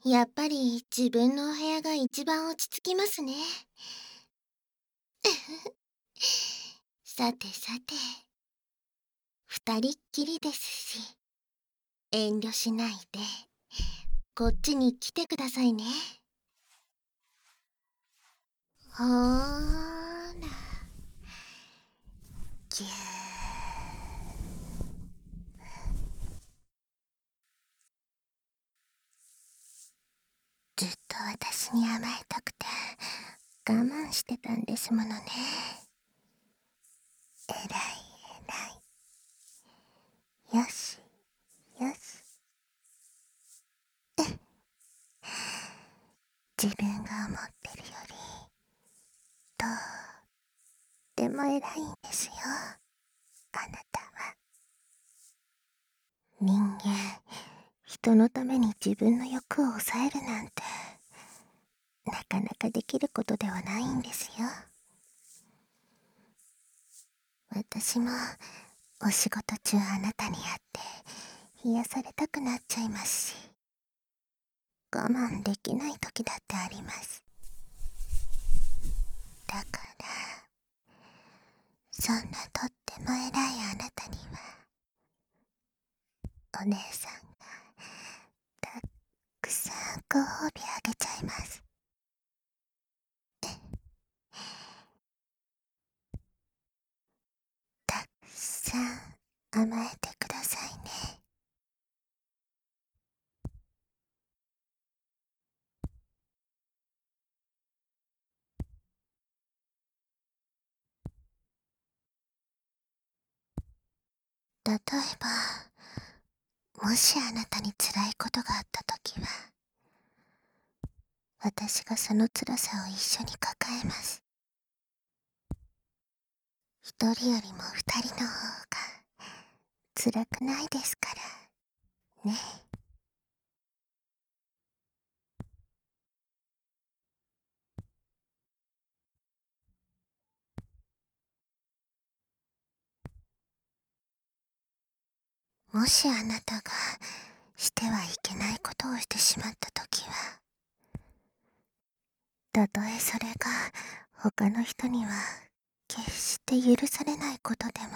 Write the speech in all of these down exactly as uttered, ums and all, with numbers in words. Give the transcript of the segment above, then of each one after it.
やっぱり自分のお部屋が一番落ち着きますね。さてさて、二人っきりですし、遠慮しないで、こっちに来てくださいね。ほーら、ぎゅー。ずっと私に甘えたくて、我慢してたんですものね。えらいえらい。よし、よし。自分が思ってるより、とっても偉いんですよ、あなたは。人間、人のために自分の欲を抑えるなんて、なかなかできることではないんですよ。私も、お仕事中あなたに会って、癒されたくなっちゃいますし、我慢できない時だってあります。だから、そんなとっても偉いあなたには、お姉さんが、たくさんご褒美あげちゃいます。たくさん甘えてくださいね。例えば、もしあなたに辛いことがあったときは、私がその辛さを一緒に抱えます。一人よりも二人の方が辛くないですからね。もしあなたがしてはいけないことをしてしまったときは、たとえそれが他の人には決して許されないことでも、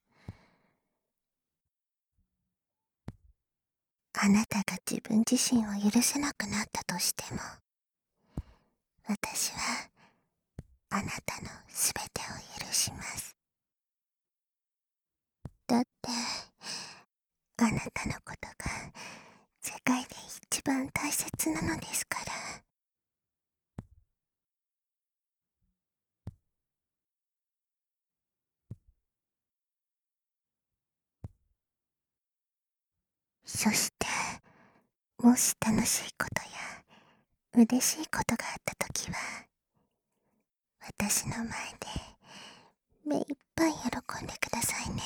あなたが自分自身を許せなくなったとしても、私はあなたのすべてを許します。だって、あなたのことが世界で一番大切なのですから。そして、もし楽しいことや嬉しいことがあったときは、私の前で目いっぱい喜んでくださいね。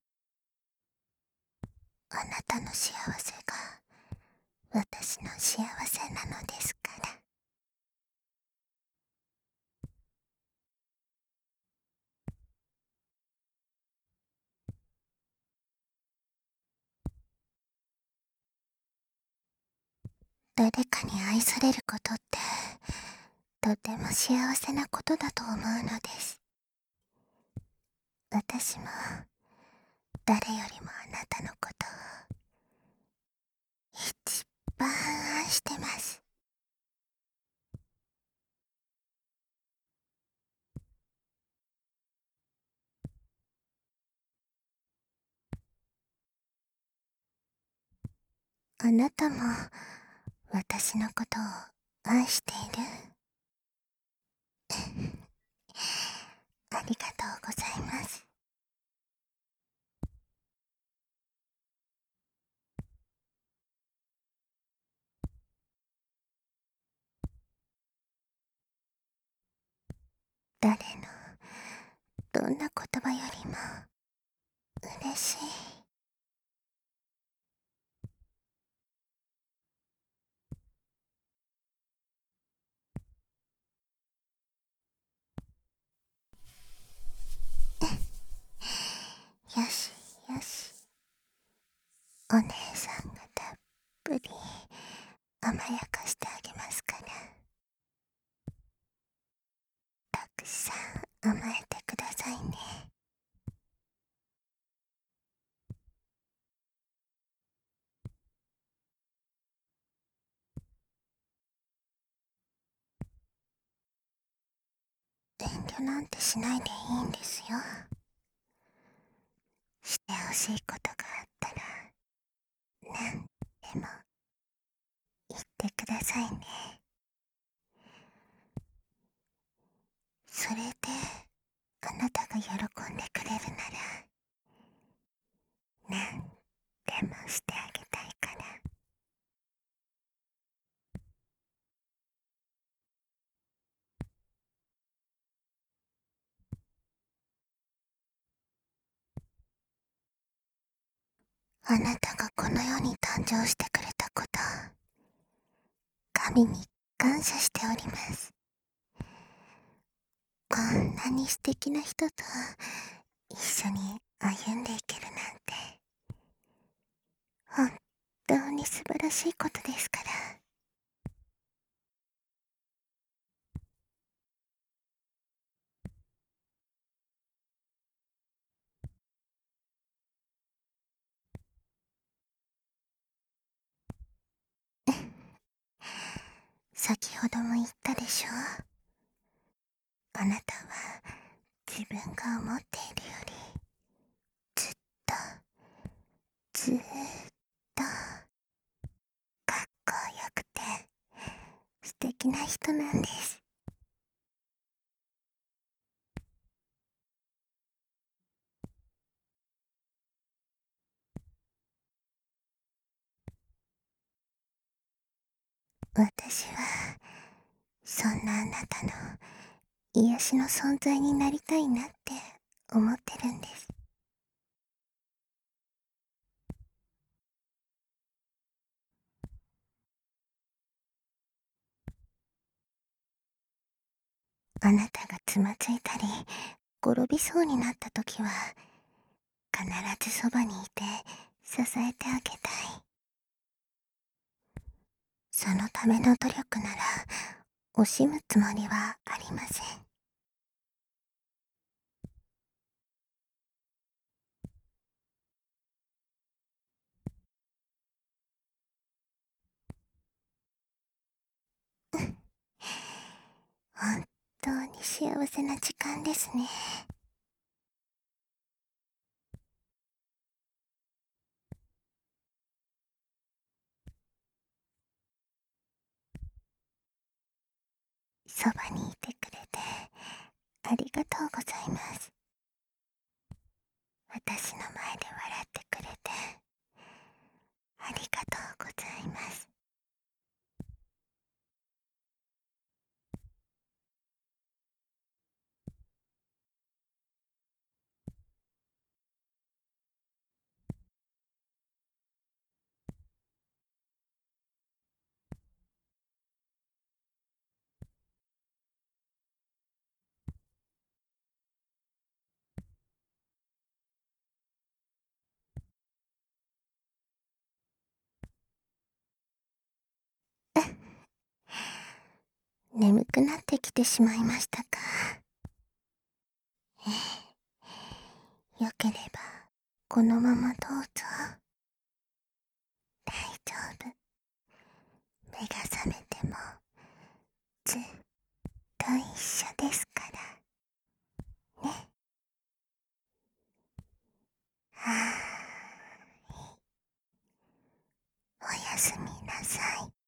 あなたの幸せが私の幸せなのですから。誰かに愛されることってとても幸せなことだと思うのです。私も誰よりもあなたのことを一番愛してます。あなたも私のことを愛している？ありがとうございます。誰のどんな言葉よりも嬉しい。よしよし、お姉さんがたっぷり甘やかしてあげますから。たくさん甘えてくださいね。遠慮なんてしないでいいんですよ。してほしいことがあったら何でも言ってくださいね。それであなたが喜んでくれるなら何でもしてあげたいから。あなたがこの世に誕生してくれたこと、神に感謝しております。こんなに素敵な人と一緒に歩んでいけるなんて、本当に素晴らしいことですから。先ほども言ったでしょう。あなたは自分が思っているよりずっとずーっとかっこよくて素敵な人なんです。私はそんなあなたの癒しの存在になりたいなって思ってるんです。あなたがつまずいたり転びそうになった時は必ずそばにいて支えてあげたい。そのための努力なら惜しむつもりはありません。本当に幸せな時間ですね。そばにいてくれてありがとうございます。私の前で笑ってくれてありがとうございます。眠くなってきてしまいましたか。ええ、よければこのままどうぞ。大丈夫。目が覚めてもずっと一緒ですからね。はーい、おやすみなさい。